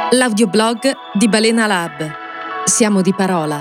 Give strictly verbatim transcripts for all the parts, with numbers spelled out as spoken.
L'audioblog di Balena Lab. Siamo di parola.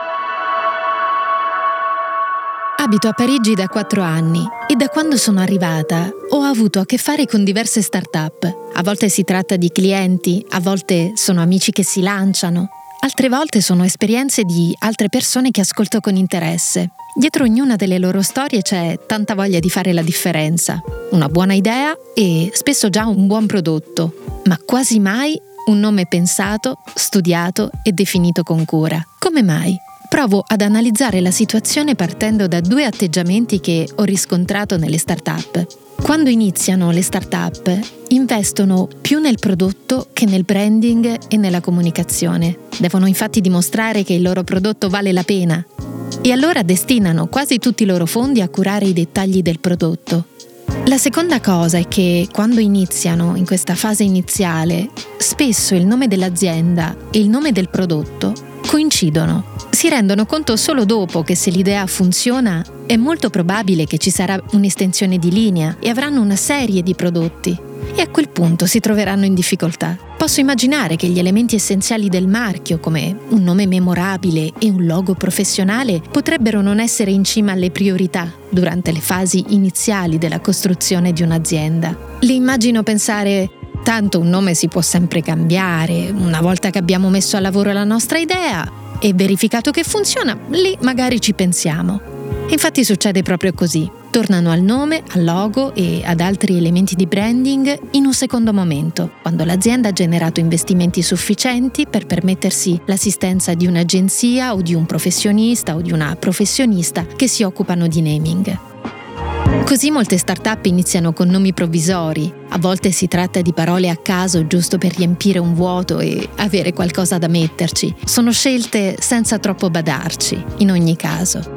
Abito a Parigi da quattro anni e da quando sono arrivata ho avuto a che fare con diverse start-up. A volte si tratta di clienti, a volte sono amici che si lanciano, altre volte sono esperienze di altre persone che ascolto con interesse. Dietro ognuna delle loro storie c'è tanta voglia di fare la differenza, una buona idea e spesso già un buon prodotto, ma quasi mai un nome pensato, studiato e definito con cura. Come mai? Provo ad analizzare la situazione partendo da due atteggiamenti che ho riscontrato nelle start-up. Quando iniziano le start-up, investono più nel prodotto che nel branding e nella comunicazione. Devono infatti dimostrare che il loro prodotto vale la pena. E allora destinano quasi tutti i loro fondi a curare i dettagli del prodotto. La seconda cosa è che quando iniziano in questa fase iniziale, spesso il nome dell'azienda e il nome del prodotto coincidono. Si rendono conto solo dopo che se l'idea funziona è molto probabile che ci sarà un'estensione di linea e avranno una serie di prodotti e a quel punto si troveranno in difficoltà. Posso immaginare che gli elementi essenziali del marchio, come un nome memorabile e un logo professionale, potrebbero non essere in cima alle priorità durante le fasi iniziali della costruzione di un'azienda. Li immagino pensare: tanto un nome si può sempre cambiare, una volta che abbiamo messo a lavoro la nostra idea e verificato che funziona, lì magari ci pensiamo. Infatti succede proprio così. Tornano al nome, al logo e ad altri elementi di branding in un secondo momento, quando l'azienda ha generato investimenti sufficienti per permettersi l'assistenza di un'agenzia o di un professionista o di una professionista che si occupano di naming. Così molte start-up iniziano con nomi provvisori, a volte si tratta di parole a caso giusto per riempire un vuoto e avere qualcosa da metterci. Sono scelte senza troppo badarci, in ogni caso.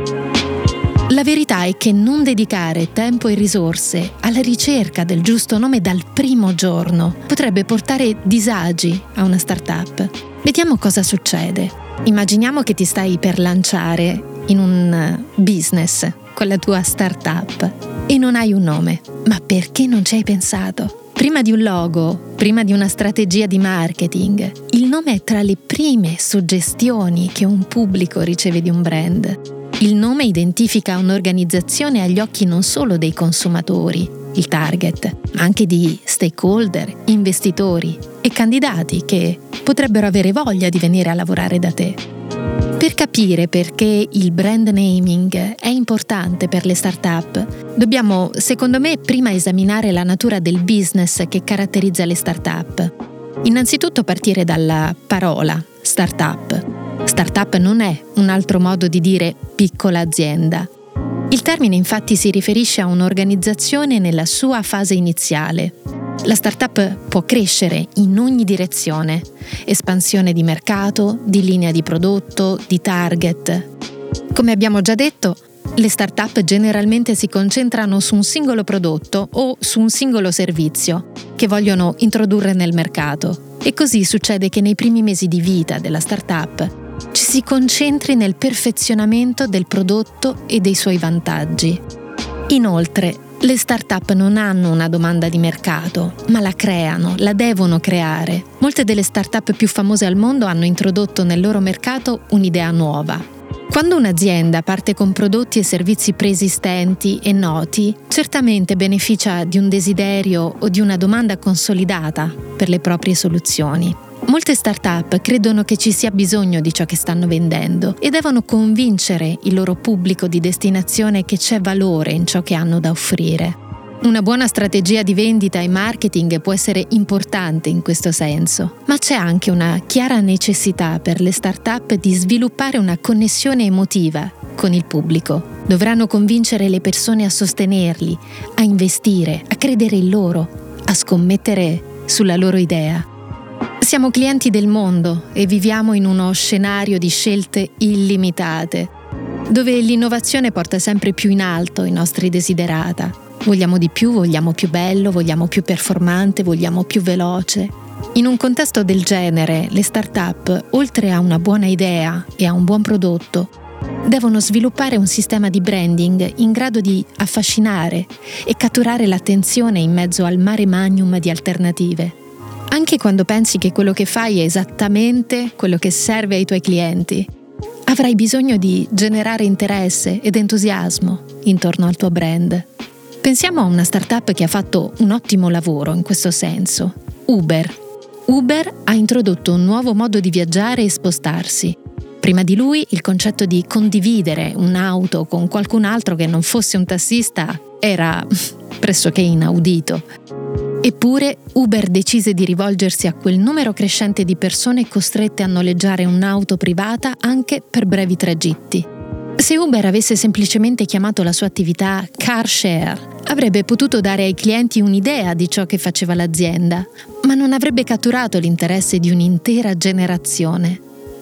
La verità è che non dedicare tempo e risorse alla ricerca del giusto nome dal primo giorno potrebbe portare disagi a una startup. Vediamo cosa succede. Immaginiamo che ti stai per lanciare in un business con la tua startup e non hai un nome. Ma perché non ci hai pensato? Prima di un logo, prima di una strategia di marketing, il nome è tra le prime suggestioni che un pubblico riceve di un brand. Il nome identifica un'organizzazione agli occhi non solo dei consumatori, il target, ma anche di stakeholder, investitori e candidati che potrebbero avere voglia di venire a lavorare da te. Per capire perché il brand naming è importante per le start-up, dobbiamo, secondo me, prima esaminare la natura del business che caratterizza le start-up. Innanzitutto partire dalla parola start-up. Startup non è un altro modo di dire piccola azienda. Il termine infatti si riferisce a un'organizzazione nella sua fase iniziale. La startup può crescere in ogni direzione: espansione di mercato, di linea di prodotto, di target. Come abbiamo già detto, le startup generalmente si concentrano su un singolo prodotto o su un singolo servizio che vogliono introdurre nel mercato. E così succede che nei primi mesi di vita della startup ci si concentri nel perfezionamento del prodotto e dei suoi vantaggi. Inoltre, le start-up non hanno una domanda di mercato, ma la creano, la devono creare. Molte delle start-up più famose al mondo hanno introdotto nel loro mercato un'idea nuova. Quando un'azienda parte con prodotti e servizi preesistenti e noti, certamente beneficia di un desiderio o di una domanda consolidata per le proprie soluzioni. Molte start-up credono che ci sia bisogno di ciò che stanno vendendo e devono convincere il loro pubblico di destinazione che c'è valore in ciò che hanno da offrire. Una buona strategia di vendita e marketing può essere importante in questo senso, ma c'è anche una chiara necessità per le start-up di sviluppare una connessione emotiva con il pubblico. Dovranno convincere le persone a sostenerli, a investire, a credere in loro, a scommettere sulla loro idea. Siamo clienti del mondo e viviamo in uno scenario di scelte illimitate, dove l'innovazione porta sempre più in alto i nostri desiderata. Vogliamo di più, vogliamo più bello, vogliamo più performante, vogliamo più veloce. In un contesto del genere, le start-up, oltre a una buona idea e a un buon prodotto, devono sviluppare un sistema di branding in grado di affascinare e catturare l'attenzione in mezzo al mare magnum di alternative. anche quando pensi che quello che fai è esattamente quello che serve ai tuoi clienti. Avrai bisogno di generare interesse ed entusiasmo intorno al tuo brand. Pensiamo a una startup che ha fatto un ottimo lavoro in questo senso, Uber. Uber ha introdotto un nuovo modo di viaggiare e spostarsi. Prima di lui il concetto di condividere un'auto con qualcun altro che non fosse un tassista era pressoché inaudito. Eppure Uber decise di rivolgersi a quel numero crescente di persone costrette a noleggiare un'auto privata anche per brevi tragitti. Se Uber avesse semplicemente chiamato la sua attività car share, avrebbe potuto dare ai clienti un'idea di ciò che faceva l'azienda, ma non avrebbe catturato l'interesse di un'intera generazione.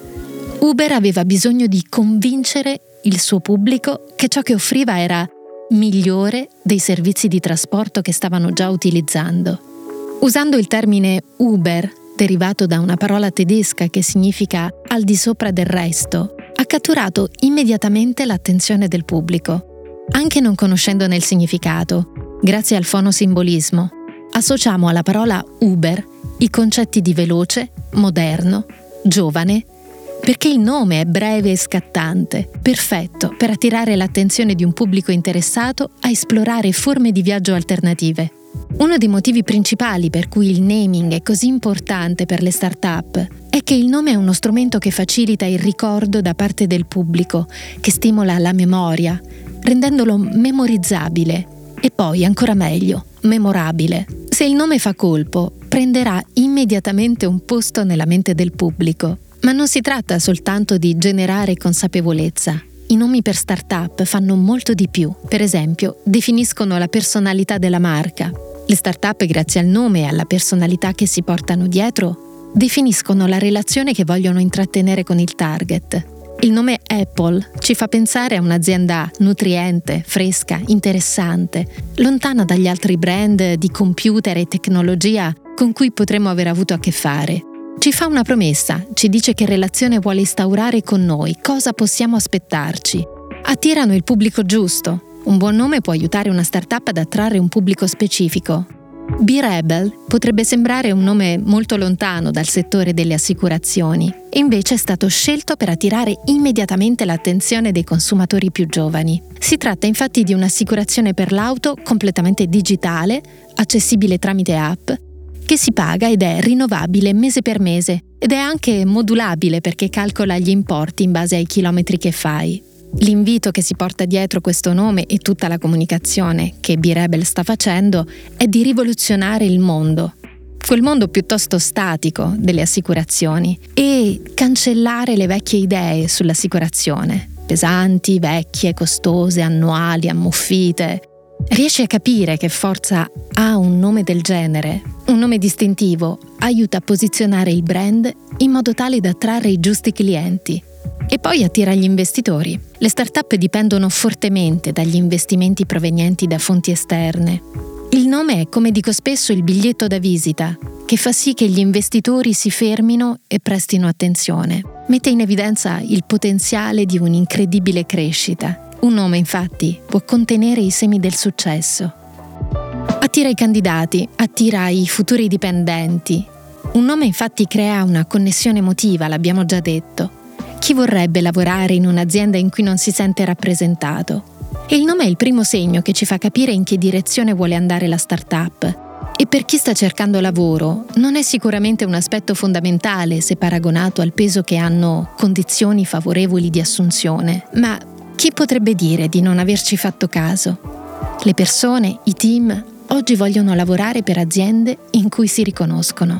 Uber aveva bisogno di convincere il suo pubblico che ciò che offriva era migliore dei servizi di trasporto che stavano già utilizzando. Usando il termine Uber, derivato da una parola tedesca che significa al di sopra del resto, ha catturato immediatamente l'attenzione del pubblico. Anche non conoscendone il significato, grazie al fonosimbolismo, associamo alla parola Uber i concetti di veloce, moderno, giovane, perché il nome è breve e scattante, perfetto per attirare l'attenzione di un pubblico interessato a esplorare forme di viaggio alternative. Uno dei motivi principali per cui il naming è così importante per le start-up è che il nome è uno strumento che facilita il ricordo da parte del pubblico, che stimola la memoria, rendendolo memorizzabile e poi, ancora meglio, memorabile. Se il nome fa colpo, prenderà immediatamente un posto nella mente del pubblico. Ma non si tratta soltanto di generare consapevolezza. I nomi per start-up fanno molto di più. Per esempio, definiscono la personalità della marca. Le start-up, grazie al nome e alla personalità che si portano dietro, definiscono la relazione che vogliono intrattenere con il target. Il nome Apple ci fa pensare a un'azienda nutriente, fresca, interessante, lontana dagli altri brand di computer e tecnologia con cui potremmo aver avuto a che fare. Ci fa una promessa, ci dice che relazione vuole instaurare con noi, cosa possiamo aspettarci. Attirano il pubblico giusto. Un buon nome può aiutare una startup ad attrarre un pubblico specifico. B-Rebel potrebbe sembrare un nome molto lontano dal settore delle assicurazioni, e invece è stato scelto per attirare immediatamente l'attenzione dei consumatori più giovani. Si tratta infatti di un'assicurazione per l'auto completamente digitale, accessibile tramite app, che si paga ed è rinnovabile mese per mese ed è anche modulabile perché calcola gli importi in base ai chilometri che fai. L'invito che si porta dietro questo nome e tutta la comunicazione che B-Rebel sta facendo è di rivoluzionare il mondo, quel mondo piuttosto statico delle assicurazioni, e cancellare le vecchie idee sull'assicurazione, pesanti, vecchie, costose, annuali, ammuffite. Riesci a capire che forza ha un nome del genere? Un nome distintivo aiuta a posizionare il brand in modo tale da attrarre i giusti clienti. E poi attira gli investitori. Le start-up dipendono fortemente dagli investimenti provenienti da fonti esterne. Il nome è, come dico spesso, il biglietto da visita, che fa sì che gli investitori si fermino e prestino attenzione. Mette in evidenza il potenziale di un'incredibile crescita. Un nome, infatti, può contenere i semi del successo. Attira i candidati, attira i futuri dipendenti. Un nome, infatti, crea una connessione emotiva, l'abbiamo già detto. Chi vorrebbe lavorare in un'azienda in cui non si sente rappresentato? E il nome è il primo segno che ci fa capire in che direzione vuole andare la startup. E per chi sta cercando lavoro, non è sicuramente un aspetto fondamentale se paragonato al peso che hanno condizioni favorevoli di assunzione, ma chi potrebbe dire di non averci fatto caso? Le persone, i team, oggi vogliono lavorare per aziende in cui si riconoscono.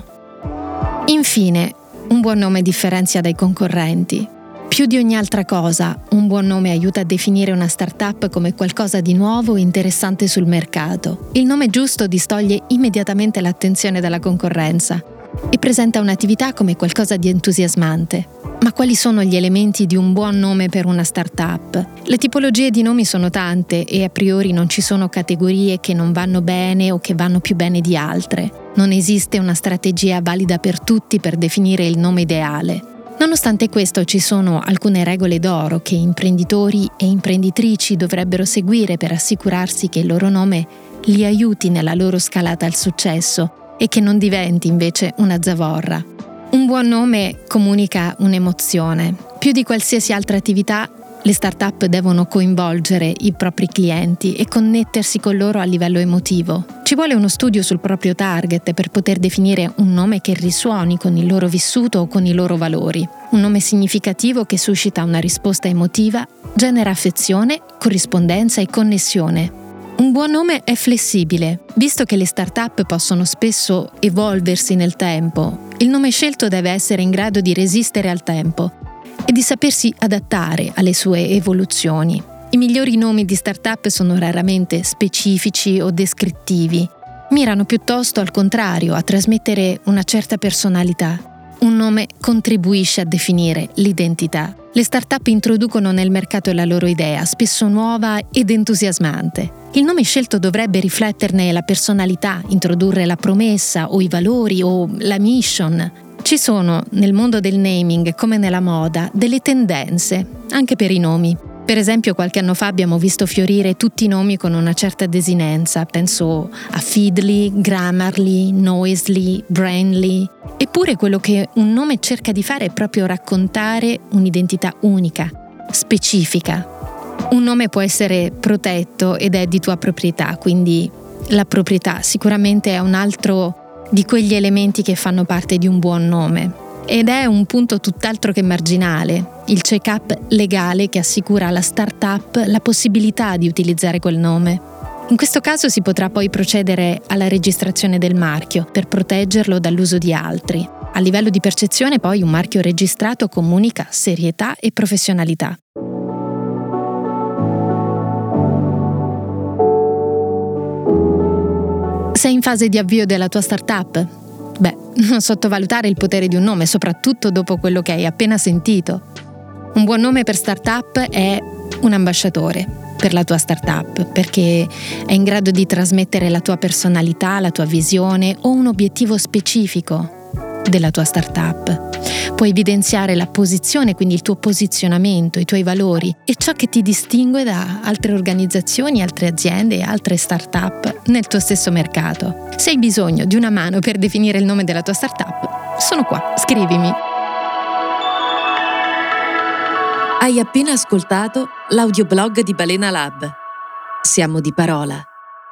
Infine, un buon nome differenzia dai concorrenti. Più di ogni altra cosa, un buon nome aiuta a definire una startup come qualcosa di nuovo e interessante sul mercato. Il nome giusto distoglie immediatamente l'attenzione dalla concorrenza e presenta un'attività come qualcosa di entusiasmante. Ma quali sono gli elementi di un buon nome per una startup? Le tipologie di nomi sono tante e a priori non ci sono categorie che non vanno bene o che vanno più bene di altre. Non esiste una strategia valida per tutti per definire il nome ideale. Nonostante questo, ci sono alcune regole d'oro che imprenditori e imprenditrici dovrebbero seguire per assicurarsi che il loro nome li aiuti nella loro scalata al successo e che non diventi invece una zavorra. Un buon nome comunica un'emozione. Più di qualsiasi altra attività, le start-up devono coinvolgere i propri clienti e connettersi con loro a livello emotivo. Ci vuole uno studio sul proprio target per poter definire un nome che risuoni con il loro vissuto o con i loro valori. Un nome significativo che suscita una risposta emotiva, genera affezione, corrispondenza e connessione. Un buon nome è flessibile. Visto che le start-up possono spesso evolversi nel tempo, il nome scelto deve essere in grado di resistere al tempo e di sapersi adattare alle sue evoluzioni. I migliori nomi di start-up sono raramente specifici o descrittivi. Mirano piuttosto, al contrario, a trasmettere una certa personalità. Un nome contribuisce a definire l'identità. Le start-up introducono nel mercato la loro idea, spesso nuova ed entusiasmante. Il nome scelto dovrebbe rifletterne la personalità, introdurre la promessa o i valori o la mission. Ci sono, nel mondo del naming come nella moda, delle tendenze, anche per i nomi. Per esempio, qualche anno fa abbiamo visto fiorire tutti i nomi con una certa desinenza. Penso a Feedly, Grammarly, Noisly, Brainly. Eppure quello che un nome cerca di fare è proprio raccontare un'identità unica, specifica. Un nome può essere protetto ed è di tua proprietà, quindi la proprietà sicuramente è un altro di quegli elementi che fanno parte di un buon nome. Ed è un punto tutt'altro che marginale, il check-up legale che assicura alla start-up la possibilità di utilizzare quel nome. In questo caso si potrà poi procedere alla registrazione del marchio per proteggerlo dall'uso di altri. A livello di percezione poi un marchio registrato comunica serietà e professionalità. Sei in fase di avvio della tua startup? Beh, non sottovalutare il potere di un nome, soprattutto dopo quello che hai appena sentito. Un buon nome per startup è un ambasciatore per la tua startup, perché è in grado di trasmettere la tua personalità, la tua visione o un obiettivo specifico della tua startup. Puoi evidenziare la posizione, quindi il tuo posizionamento, i tuoi valori e ciò che ti distingue da altre organizzazioni, altre aziende e altre startup nel tuo stesso mercato. Se hai bisogno di una mano per definire il nome della tua startup, sono qua, scrivimi. Hai appena ascoltato l'audioblog di Balena Lab. Siamo di parola.